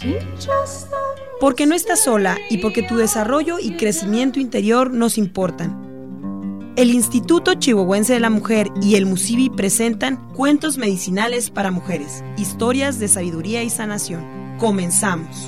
Porque no estás sola y porque tu desarrollo y crecimiento interior nos importan. El Instituto Chihuahuense de la Mujer y el MUSIBI presentan Cuentos Medicinales para Mujeres, historias de sabiduría y sanación. Comenzamos.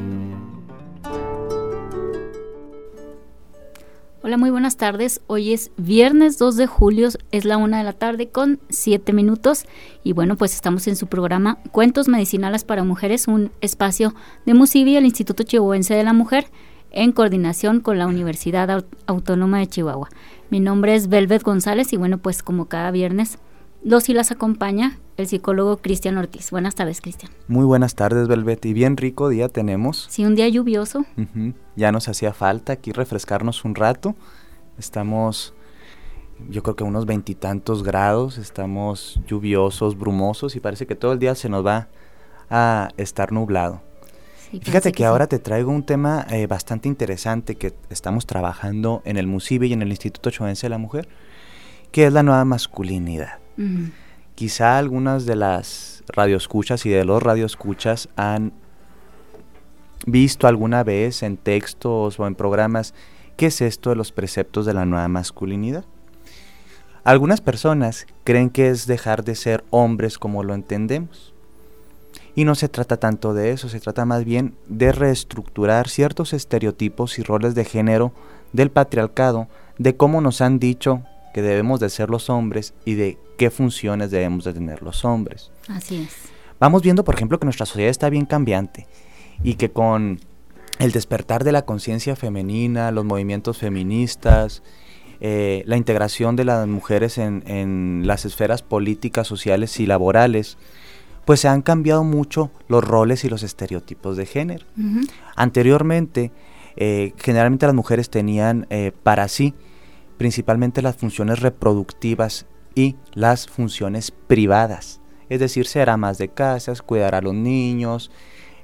Hola, muy buenas tardes. Hoy es viernes 2 de julio, es la 1:07 p.m. y bueno, pues estamos en su programa Cuentos Medicinales para Mujeres, un espacio de MUSIBI, el Instituto Chihuahuense de la Mujer, en coordinación con la Universidad Autónoma de Chihuahua. Mi nombre es Velvet González y bueno, pues como cada viernes los y las acompaña el psicólogo Cristian Ortiz. Buenas tardes, Cristian. Muy buenas tardes, Velvet, y bien rico día tenemos. Sí, un día lluvioso. Ya nos hacía falta aquí refrescarnos un rato. Estamos, yo creo que a unos 20 y tantos grados, estamos lluviosos, brumosos y parece que todo el día se nos va a estar nublado. Sí, fíjate que ahora te traigo un tema bastante interesante que estamos trabajando en el MUSIBI y en el Instituto Chihuahuense de la Mujer, que es la nueva masculinidad. Quizá algunas de las radioescuchas y de los radioescuchas han visto alguna vez en textos o en programas qué es esto de los preceptos de la nueva masculinidad. Algunas personas creen que es dejar de ser hombres como lo entendemos. Y no se trata tanto de eso, se trata más bien de reestructurar ciertos estereotipos y roles de género del patriarcado, de cómo nos han dicho que debemos de ser los hombres y de qué funciones debemos de tener los hombres. Así es. Vamos viendo, por ejemplo, que nuestra sociedad está bien cambiante y que con el despertar de la conciencia femenina, los movimientos feministas, la integración de las mujeres en las esferas políticas, sociales y laborales, pues se han cambiado mucho los roles y los estereotipos de género. Anteriormente, generalmente las mujeres tenían para sí principalmente las funciones reproductivas y las funciones privadas, es decir, ser amas de casas, cuidar a los niños,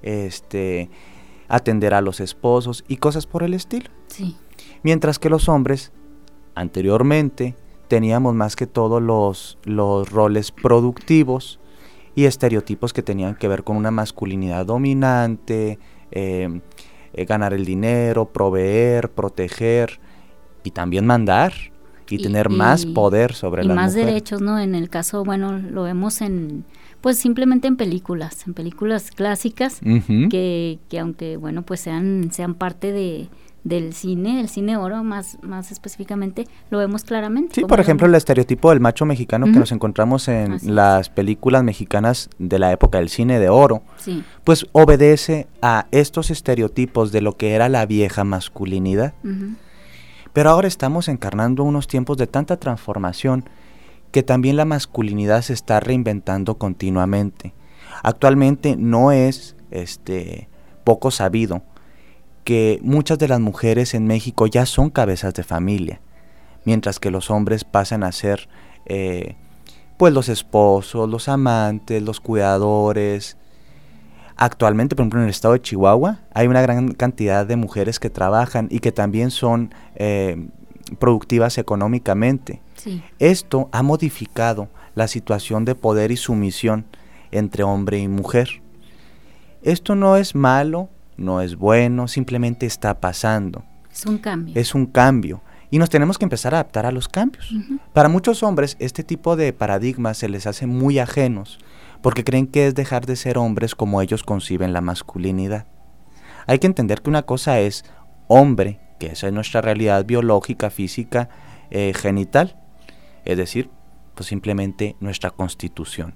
atender a los esposos y cosas por el estilo. Sí. Mientras que los hombres, anteriormente, teníamos más que todo los roles productivos y estereotipos que tenían que ver con una masculinidad dominante, ganar el dinero, proveer, proteger y también mandar y tener más poder sobre la mujer. Y más derechos, ¿no? En el caso, bueno, lo vemos pues simplemente en películas clásicas, que aunque, bueno, pues sean parte del cine oro, más específicamente, lo vemos claramente. Sí, por ejemplo, el estereotipo del macho mexicano que nos encontramos en las películas mexicanas de la época del cine de oro, sí, pues obedece a estos estereotipos de lo que era la vieja masculinidad. Pero ahora estamos encarnando unos tiempos de tanta transformación que también la masculinidad se está reinventando continuamente. Actualmente no es poco sabido que muchas de las mujeres en México ya son cabezas de familia, mientras que los hombres pasan a ser pues los esposos, los amantes, los cuidadores. Actualmente, por ejemplo, en el estado de Chihuahua hay una gran cantidad de mujeres que trabajan y que también son productivas económicamente. Sí. Esto ha modificado la situación de poder y sumisión entre hombre y mujer. Esto no es malo, no es bueno, simplemente está pasando. Es un cambio. Es un cambio. Y nos tenemos que empezar a adaptar a los cambios. Para muchos hombres, este tipo de paradigmas se les hace muy ajenos, porque creen que es dejar de ser hombres como ellos conciben la masculinidad. Hay que entender que una cosa es hombre, que esa es nuestra realidad biológica, física, genital, es decir, pues simplemente nuestra constitución.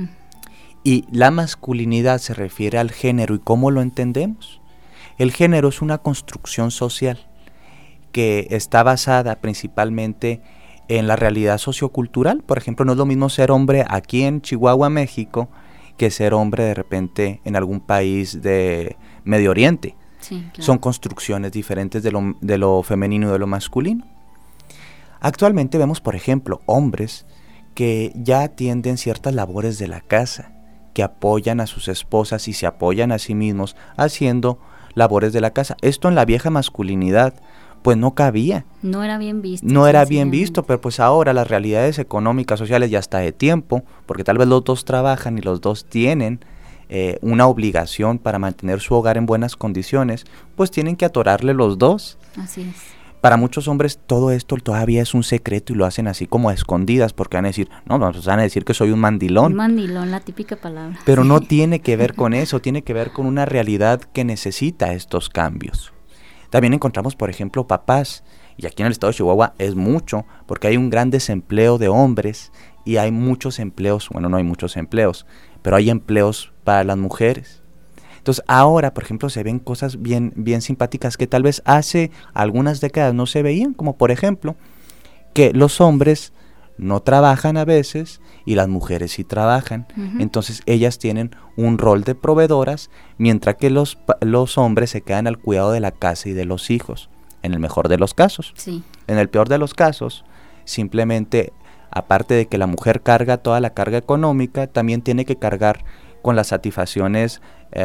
Y la masculinidad se refiere al género y cómo lo entendemos. El género es una construcción social que está basada principalmente en la realidad sociocultural. Por ejemplo, no es lo mismo ser hombre aquí en Chihuahua, México, que ser hombre de repente en algún país de Medio Oriente. Sí, claro. Son construcciones diferentes de lo femenino y de lo masculino. Actualmente vemos, por ejemplo, hombres que ya atienden ciertas labores de la casa, que apoyan a sus esposas y se apoyan a sí mismos haciendo labores de la casa. Esto en la vieja masculinidad pues no cabía. No era bien visto. No era bien visto, pero pues ahora las realidades económicas, sociales ya está de tiempo, porque tal vez los dos trabajan y los dos tienen una obligación para mantener su hogar en buenas condiciones, pues tienen que atorarle los dos. Así es. Para muchos hombres todo esto todavía es un secreto y lo hacen así como a escondidas, porque van a decir, no, nos van a decir que soy un mandilón. Un mandilón, la típica palabra. Pero no tiene que ver con eso, tiene que ver con una realidad que necesita estos cambios. También encontramos, por ejemplo, papás, y aquí en el estado de Chihuahua es mucho, porque hay un gran desempleo de hombres y hay muchos empleos, bueno, no hay muchos empleos, pero hay empleos para las mujeres. Entonces ahora, por ejemplo, se ven cosas bien simpáticas que tal vez hace algunas décadas no se veían, como por ejemplo, que los hombres no trabajan a veces y las mujeres sí trabajan. Uh-huh. Entonces ellas tienen un rol de proveedoras, mientras que los hombres se quedan al cuidado de la casa y de los hijos, en el mejor de los casos. Sí. En el peor de los casos, simplemente, aparte de que la mujer carga toda la carga económica, también tiene que cargar con las satisfacciones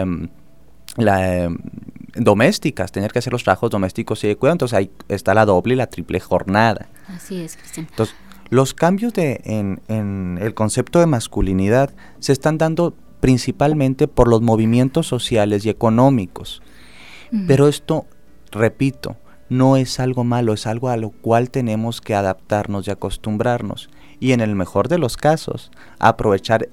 domésticas, tener que hacer los trabajos domésticos y de cuidado. Entonces ahí está la doble y la triple jornada. Así es, Cristian. Entonces, los cambios en el concepto de masculinidad se están dando principalmente por los movimientos sociales y económicos. Pero esto, repito, no es algo malo, es algo a lo cual tenemos que adaptarnos y acostumbrarnos. Y en el mejor de los casos, aprovechar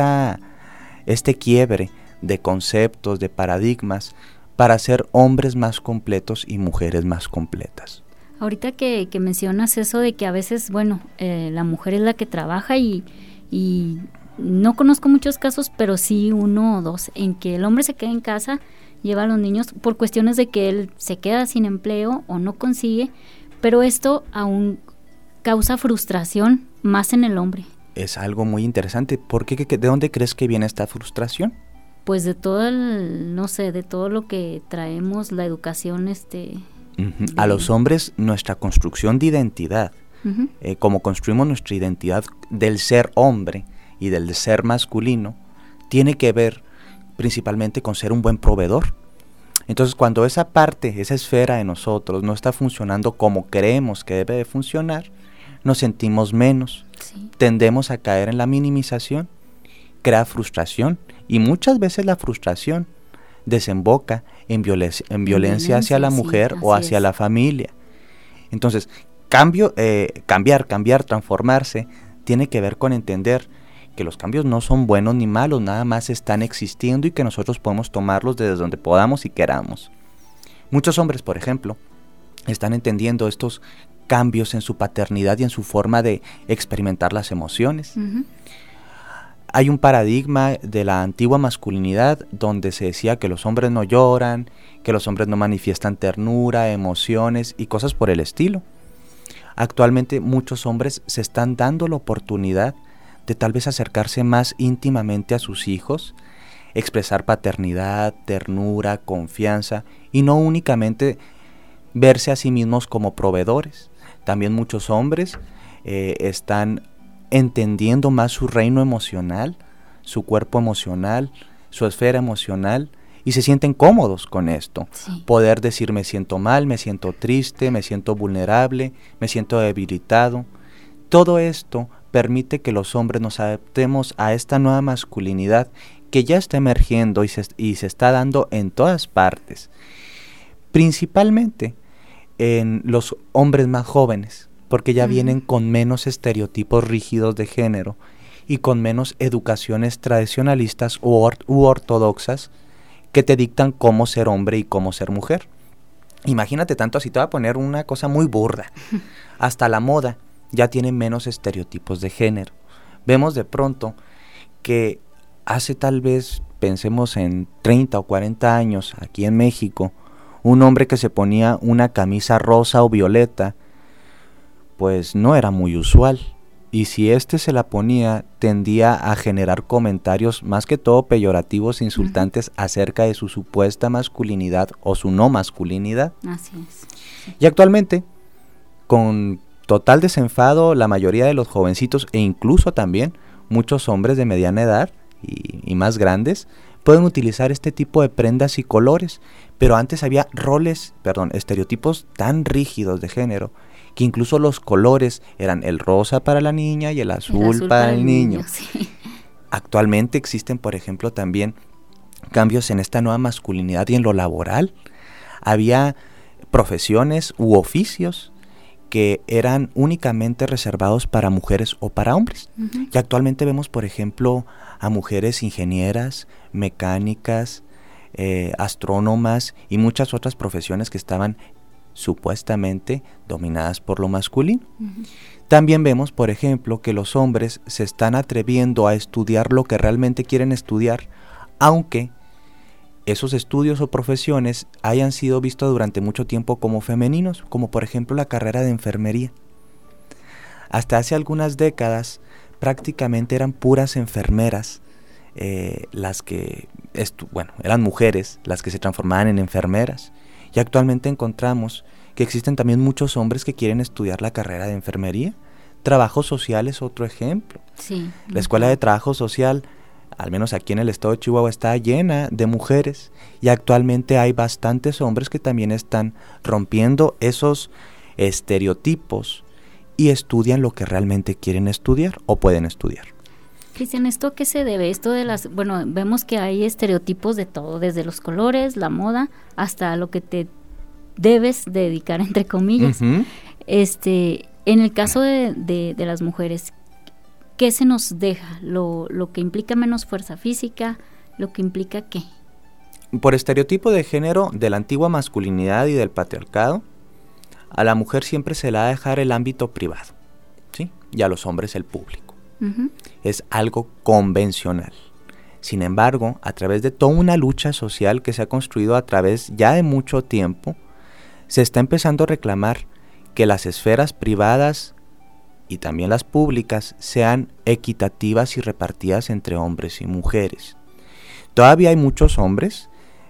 este quiebre de conceptos, de paradigmas, para ser hombres más completos y mujeres más completas. Ahorita que mencionas eso de que a veces, bueno, la mujer es la que trabaja y no conozco muchos casos, pero sí uno o dos, en que el hombre se queda en casa, lleva a los niños por cuestiones de que él se queda sin empleo o no consigue, pero esto aún causa frustración más en el hombre. Es algo muy interesante. ¿Por qué? ¿De dónde crees que viene esta frustración? Pues de todo de todo lo que traemos, la educación, Uh-huh. A los hombres, nuestra construcción de identidad, uh-huh, como construimos nuestra identidad del ser hombre y del ser masculino, tiene que ver principalmente con ser un buen proveedor. Entonces, cuando esa parte, esa esfera de nosotros no está funcionando como creemos que debe de funcionar, nos sentimos menos, sí, tendemos a caer en la minimización, crea frustración, y muchas veces la frustración desemboca en violencia hacia la mujer, sí, o hacia la familia. Entonces, cambiar, transformarse, tiene que ver con entender que los cambios no son buenos ni malos, nada más están existiendo y que nosotros podemos tomarlos desde donde podamos y queramos. Muchos hombres, por ejemplo, están entendiendo estos cambios en su paternidad y en su forma de experimentar las emociones. Uh-huh. Hay un paradigma de la antigua masculinidad donde se decía que los hombres no lloran, que los hombres no manifiestan ternura, emociones y cosas por el estilo. Actualmente muchos hombres se están dando la oportunidad de tal vez acercarse más íntimamente a sus hijos, expresar paternidad, ternura, confianza y no únicamente verse a sí mismos como proveedores. También muchos hombres están entendiendo más su reino emocional, su cuerpo emocional, su esfera emocional y se sienten cómodos con esto. Sí. Poder decir me siento mal, me siento triste, me siento vulnerable, me siento debilitado. Todo esto permite que los hombres nos adaptemos a esta nueva masculinidad que ya está emergiendo y se está dando en todas partes, principalmente en los hombres más jóvenes, porque ya vienen con menos estereotipos rígidos de género y con menos educaciones tradicionalistas u ortodoxas que te dictan cómo ser hombre y cómo ser mujer. Imagínate tanto así, te voy a poner una cosa muy burda. Hasta la moda ya tiene menos estereotipos de género. Vemos de pronto que hace tal vez, pensemos en 30 o 40 años aquí en México, un hombre que se ponía una camisa rosa o violeta, pues no era muy usual, y si se la ponía, tendía a generar comentarios más que todo peyorativos e insultantes acerca de su supuesta masculinidad o su no masculinidad. Así es. Sí. Y actualmente, con total desenfado, la mayoría de los jovencitos e incluso también muchos hombres de mediana edad y más grandes pueden utilizar este tipo de prendas y colores, pero antes había estereotipos tan rígidos de género que incluso los colores eran el rosa para la niña y el azul para el niño. Sí. Actualmente existen, por ejemplo, también cambios en esta nueva masculinidad y en lo laboral. Había profesiones u oficios que eran únicamente reservados para mujeres o para hombres. Uh-huh. Y actualmente vemos, por ejemplo, a mujeres ingenieras, mecánicas, astrónomas y muchas otras profesiones que estaban supuestamente dominadas por lo masculino. Uh-huh. También vemos, por ejemplo, que los hombres se están atreviendo a estudiar lo que realmente quieren estudiar, aunque esos estudios o profesiones hayan sido vistos durante mucho tiempo como femeninos, como por ejemplo la carrera de enfermería. Hasta hace algunas décadas prácticamente eran puras enfermeras las que, eran mujeres las que se transformaban en enfermeras. Y actualmente encontramos que existen también muchos hombres que quieren estudiar la carrera de enfermería. Trabajo social es otro ejemplo. Sí, la Escuela de Trabajo Social, al menos aquí en el estado de Chihuahua, está llena de mujeres y actualmente hay bastantes hombres que también están rompiendo esos estereotipos y estudian lo que realmente quieren estudiar o pueden estudiar. Cristian, ¿esto a qué se debe? Esto de vemos que hay estereotipos de todo, desde los colores, la moda, hasta lo que te debes dedicar, entre comillas. Uh-huh. En el caso de las mujeres, ¿qué se nos deja? ¿Lo que implica menos fuerza física? ¿Lo que implica qué? Por estereotipo de género de la antigua masculinidad y del patriarcado, a la mujer siempre se le va a dejar el ámbito privado, ¿sí? Y a los hombres el público. Uh-huh. Es algo convencional. Sin embargo, a través de toda una lucha social que se ha construido a través ya de mucho tiempo, se está empezando a reclamar que las esferas privadas y también las públicas sean equitativas y repartidas entre hombres y mujeres. Todavía hay muchos hombres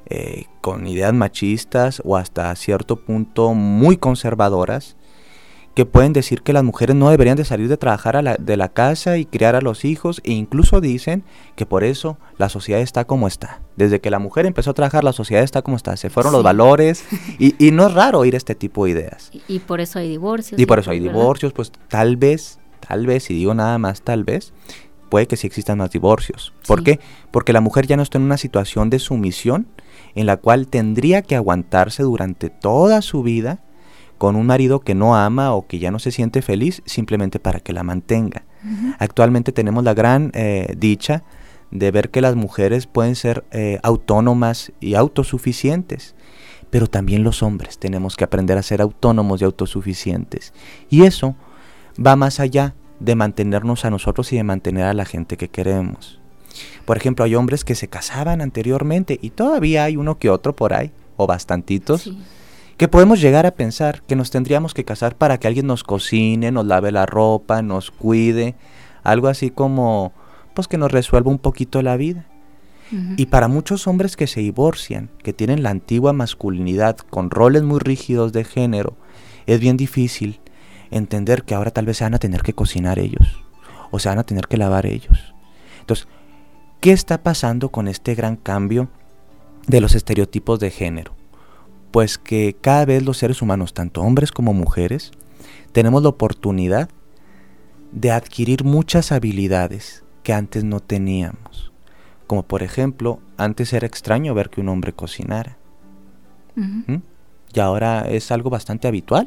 con ideas machistas o hasta cierto punto muy conservadoras que pueden decir que las mujeres no deberían de salir de trabajar de la casa y criar a los hijos, e incluso dicen que por eso la sociedad está como está. Desde que la mujer empezó a trabajar, la sociedad está como está. Se fueron los valores y no es raro oír este tipo de ideas. Y por eso hay divorcios. Y por eso hay divorcios, pues tal vez, y digo nada más tal vez, puede que sí existan más divorcios. ¿Por qué? Porque la mujer ya no está en una situación de sumisión en la cual tendría que aguantarse durante toda su vida con un marido que no ama o que ya no se siente feliz simplemente para que la mantenga. Uh-huh. Actualmente tenemos la gran dicha de ver que las mujeres pueden ser autónomas y autosuficientes, pero también los hombres tenemos que aprender a ser autónomos y autosuficientes. Y eso va más allá de mantenernos a nosotros y de mantener a la gente que queremos. Por ejemplo, hay hombres que se casaban anteriormente y todavía hay uno que otro por ahí, o bastantitos, sí, que podemos llegar a pensar que nos tendríamos que casar para que alguien nos cocine, nos lave la ropa, nos cuide, algo así como, pues que nos resuelva un poquito la vida. Uh-huh. Y para muchos hombres que se divorcian, que tienen la antigua masculinidad con roles muy rígidos de género, es bien difícil entender que ahora tal vez se van a tener que cocinar ellos, o se van a tener que lavar ellos. Entonces, ¿qué está pasando con este gran cambio de los estereotipos de género? Pues que cada vez los seres humanos, tanto hombres como mujeres, tenemos la oportunidad de adquirir muchas habilidades que antes no teníamos. Como por ejemplo, antes era extraño ver que un hombre cocinara. Uh-huh. Y ahora es algo bastante habitual.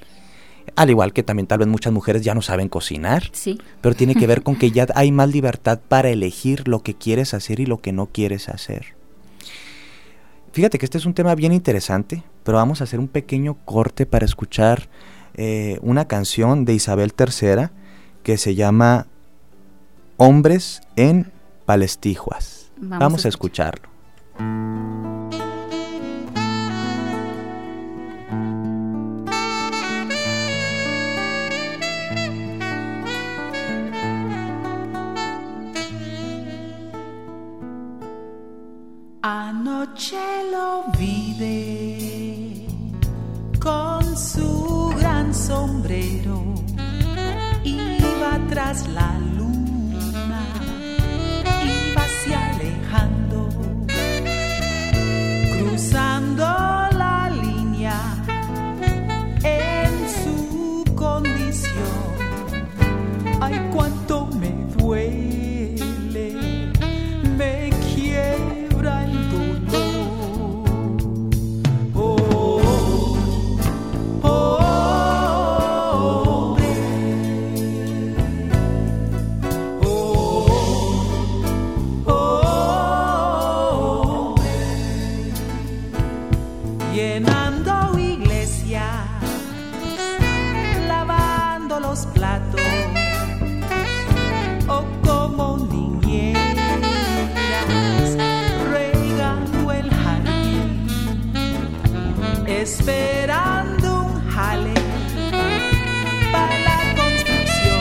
Al igual que también tal vez muchas mujeres ya no saben cocinar. Sí. Pero tiene que ver con que ya hay más libertad para elegir lo que quieres hacer y lo que no quieres hacer. Fíjate que este es un tema bien interesante, pero vamos a hacer un pequeño corte para escuchar una canción de Isabel III que se llama Hombres en Palestijuas. Vamos a escucharlo. Anoche lo vi con su gran sombrero, iba tras la luna, iba alejando, cruzando la línea en su condición. Ay, cuánto me duele, me quiebra el llenando iglesias, lavando los platos, o como niñeras regando el jardín, esperando un jale para la construcción,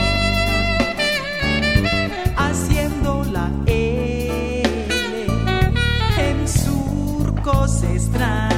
haciendo la L en surcos extraños.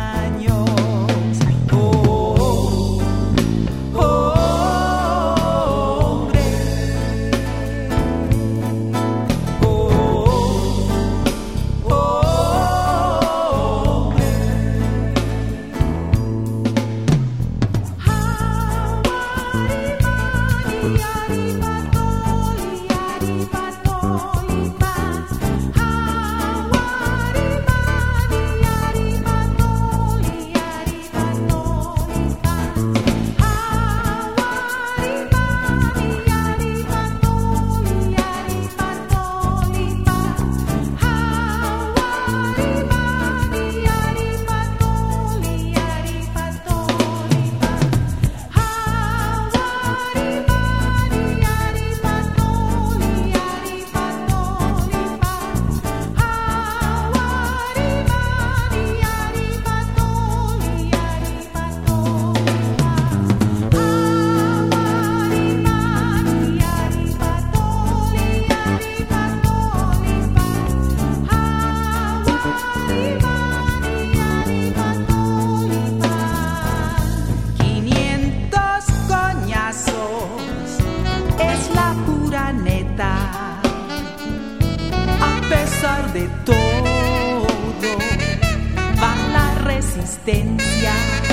De todo va la resistencia,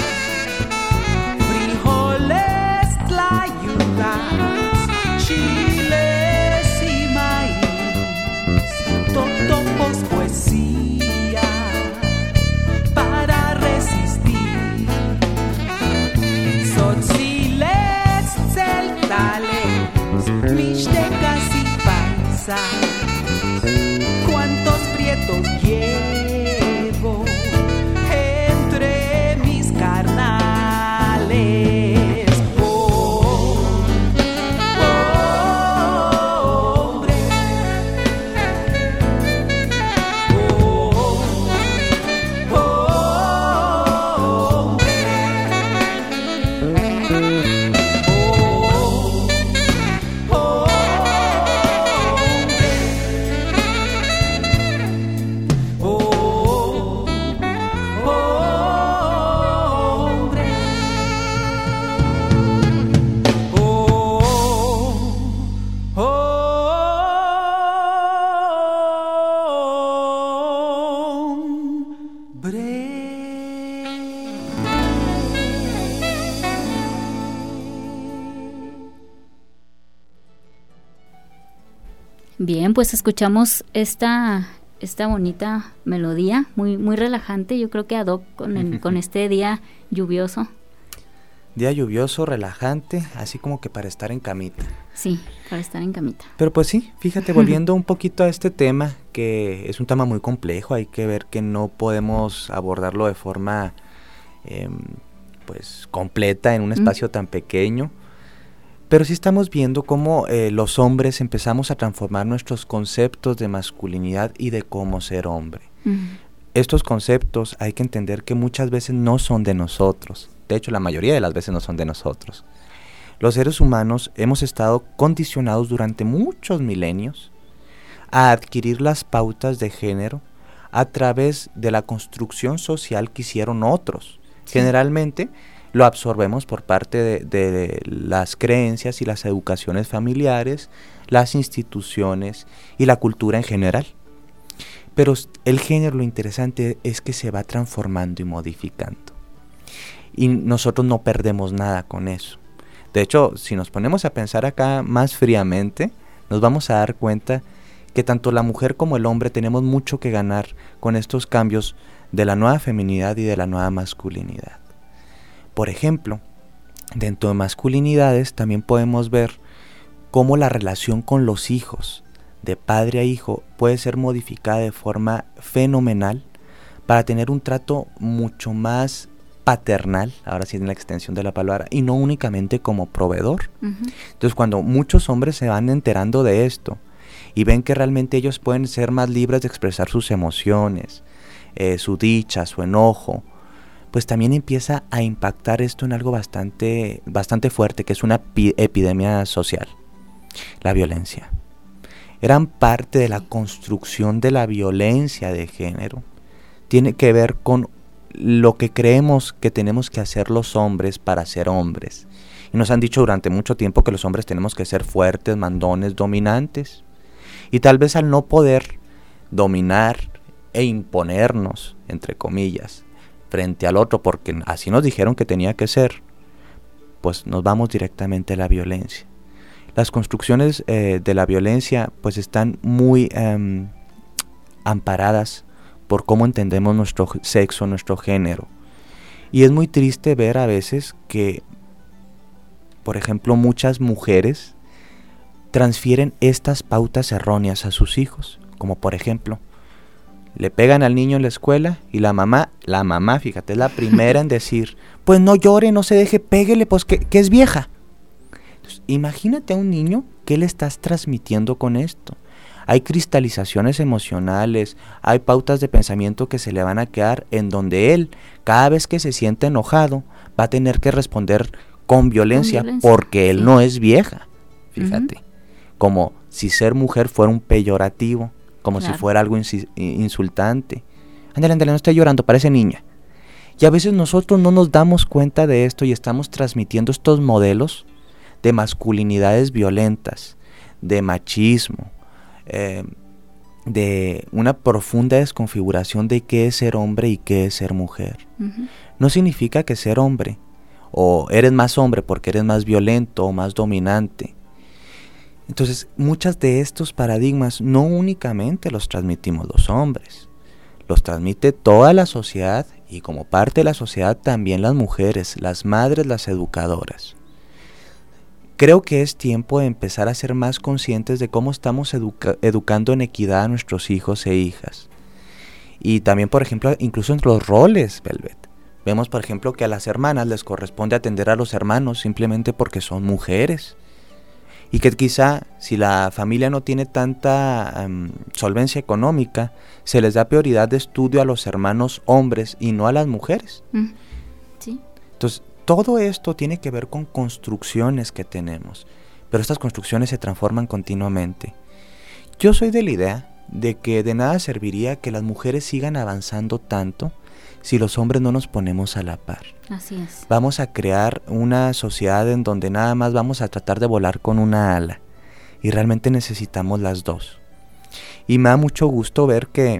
frijoles, tlayudas, chiles y maíz, totopos, poesía para resistir, tzotziles, celtales, mixtecas y paisas. ¿Cuántos prietos llevo entre mis carnales? Oh, hombre. Oh, Bien, pues escuchamos esta bonita melodía, muy relajante, yo creo que ad hoc con este día lluvioso. Día lluvioso, relajante, así como que para estar en camita. Sí, para estar en camita. Pero pues sí, fíjate, volviendo un poquito a este tema, que es un tema muy complejo, hay que ver que no podemos abordarlo de forma pues completa en un espacio tan pequeño. Pero sí estamos viendo cómo los hombres empezamos a transformar nuestros conceptos de masculinidad y de cómo ser hombre. Estos conceptos hay que entender que muchas veces no son de nosotros. De hecho, la mayoría de las veces no son de nosotros. Los seres humanos hemos estado condicionados durante muchos milenios a adquirir las pautas de género a través de la construcción social que hicieron otros. Sí. Generalmente lo absorbemos por parte de las creencias y las educaciones familiares, las instituciones y la cultura en general. Pero el género, lo interesante es que se va transformando y modificando. Y nosotros no perdemos nada con eso. De hecho, si nos ponemos a pensar acá más fríamente, nos vamos a dar cuenta que tanto la mujer como el hombre tenemos mucho que ganar con estos cambios de la nueva feminidad y de la nueva masculinidad. Por ejemplo, dentro de masculinidades también podemos ver cómo la relación con los hijos, de padre a hijo, puede ser modificada de forma fenomenal para tener un trato mucho más paternal, ahora sí en la extensión de la palabra, y no únicamente como proveedor. Entonces, cuando muchos hombres se van enterando de esto y ven que realmente ellos pueden ser más libres de expresar sus emociones, su dicha, su enojo, pues también empieza a impactar esto en algo bastante fuerte, que es una epidemia social, la violencia. Gran parte de la construcción de la violencia de género tiene que ver con lo que creemos que tenemos que hacer los hombres para ser hombres. Y nos han dicho durante mucho tiempo que los hombres tenemos que ser fuertes, mandones, dominantes. Y tal vez al no poder dominar e imponernos, entre comillas, frente al otro, porque así nos dijeron que tenía que ser, pues nos vamos directamente a la violencia. Las construcciones de la violencia pues están muy amparadas por cómo entendemos nuestro sexo, nuestro género. Y es muy triste ver a veces que, por ejemplo, muchas mujeres transfieren estas pautas erróneas a sus hijos, como por ejemplo, le pegan al niño en la escuela y la mamá, fíjate, es la primera en decir, pues no llore, no se deje, péguele, pues que es vieja. Entonces, imagínate a un niño, ¿qué le estás transmitiendo con esto? Hay cristalizaciones emocionales, hay pautas de pensamiento que se le van a quedar en donde él, cada vez que se siente enojado, va a tener que responder con violencia porque él no es vieja, fíjate. Como si ser mujer fuera un peyorativo, como si fuera algo insultante. Ándale, no esté llorando, parece niña. Y a veces nosotros no nos damos cuenta de esto y estamos transmitiendo estos modelos de masculinidades violentas, de machismo, de una profunda desconfiguración de qué es ser hombre y qué es ser mujer. No significa que ser hombre, o eres más hombre porque eres más violento o más dominante. Entonces, muchos de estos paradigmas no únicamente los transmitimos los hombres, los transmite toda la sociedad y como parte de la sociedad también las mujeres, las madres, las educadoras. Creo que es tiempo de empezar a ser más conscientes de cómo estamos educando en equidad a nuestros hijos e hijas. Y también, por ejemplo, incluso en los roles, Velvet. Vemos, por ejemplo, que a las hermanas les corresponde atender a los hermanos simplemente porque son mujeres. Y que quizá, si la familia no tiene tanta solvencia económica, se les da prioridad de estudio a los hermanos hombres y no a las mujeres. Sí. Entonces, todo esto tiene que ver con construcciones que tenemos, pero estas construcciones se transforman continuamente. Yo soy de la idea de que de nada serviría que las mujeres sigan avanzando tanto si los hombres no nos ponemos a la par. Así es. Vamos a crear una sociedad en donde nada más vamos a tratar de volar con una ala, y realmente necesitamos las dos. Y me da mucho gusto ver que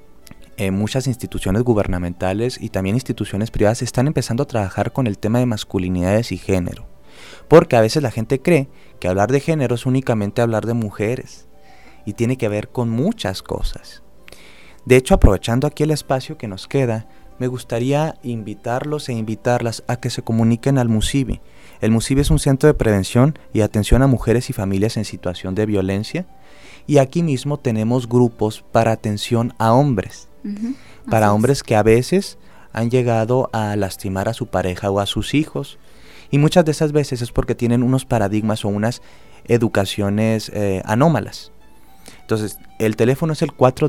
muchas instituciones gubernamentales y también instituciones privadas están empezando a trabajar con el tema de masculinidades y género, porque a veces la gente cree que hablar de género es únicamente hablar de mujeres, y tiene que ver con muchas cosas. De hecho, aprovechando aquí el espacio que nos queda, me gustaría invitarlos e invitarlas a que se comuniquen al MUSIVI. El MUSIVI es un centro de prevención y atención a mujeres y familias en situación de violencia, y aquí mismo tenemos grupos para atención a hombres, para hombres que a veces han llegado a lastimar a su pareja o a sus hijos, y muchas de esas veces es porque tienen unos paradigmas o unas educaciones anómalas. Entonces, el teléfono es el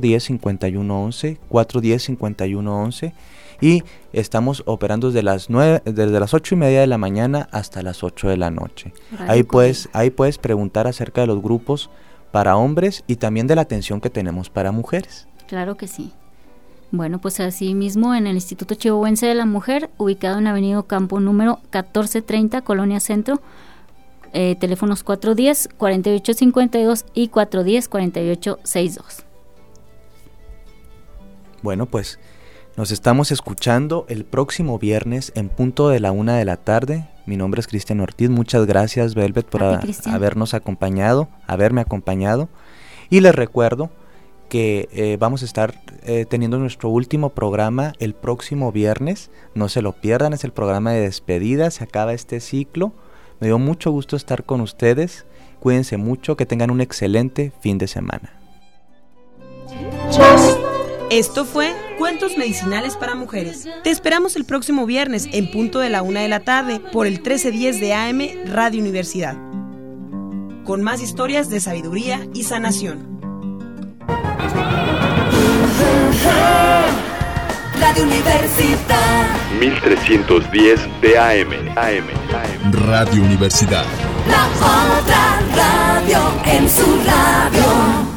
410-5111, 410-5111, y estamos operando desde las 8:30 de la mañana hasta las 8 de la noche. Ahí puedes preguntar acerca de los grupos para hombres y también de la atención que tenemos para mujeres. Claro que sí. Bueno, pues así mismo en el Instituto Chihuahuense de la Mujer, ubicado en Avenida Campo número 1430, Colonia Centro, teléfonos 410-4852 y 410-4862. Bueno, pues nos estamos escuchando el próximo viernes en punto de la 1 de la tarde. Mi nombre es Cristian Ortiz. Muchas gracias, Velvet, por haberme acompañado. Y les recuerdo que vamos a estar teniendo nuestro último programa el próximo viernes. No se lo pierdan, es el programa de despedida. Se acaba este ciclo. Me dio mucho gusto estar con ustedes. Cuídense mucho, que tengan un excelente fin de semana. Esto fue Cuentos Medicinales para Mujeres. Te esperamos el próximo viernes en punto de la 1 p.m. por el 1310 de AM Radio Universidad, con más historias de sabiduría y sanación. Radio Universidad 1310 de AM. Radio Universidad. La otra radio en su radio.